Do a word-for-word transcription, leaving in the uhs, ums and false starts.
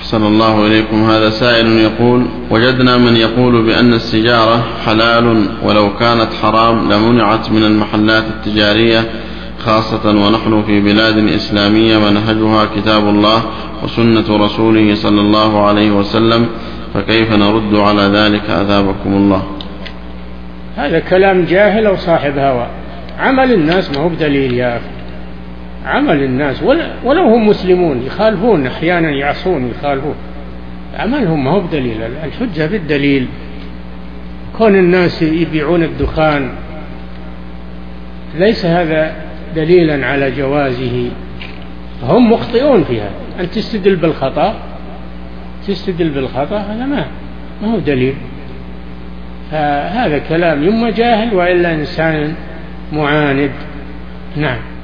أحسن الله إليكم. هذا سائل يقول: وجدنا من يقول بأن السجارة حلال ولو كانت حرام لمنعت من المحلات التجارية، خاصة ونحن في بلاد إسلامية منهجها كتاب الله وسنة رسوله صلى الله عليه وسلم، فكيف نرد على ذلك أثابكم الله؟ هذا كلام جاهل أو صاحب هوى. عمل الناس ما هو بدليل يا أخي. عمل الناس ولو هم مسلمون يخالفون أحيانا، يعصون يخالفون، عملهم ما هو بدليل. الحجة بالدليل. كون الناس يبيعون الدخان ليس هذا دليلا على جوازه، هم مخطئون فيها. أن تستدل بالخطأ تستدل بالخطأ هذا ما ما هو دليل. هذا كلام يما جاهل وإلا إنسان معاند. نعم.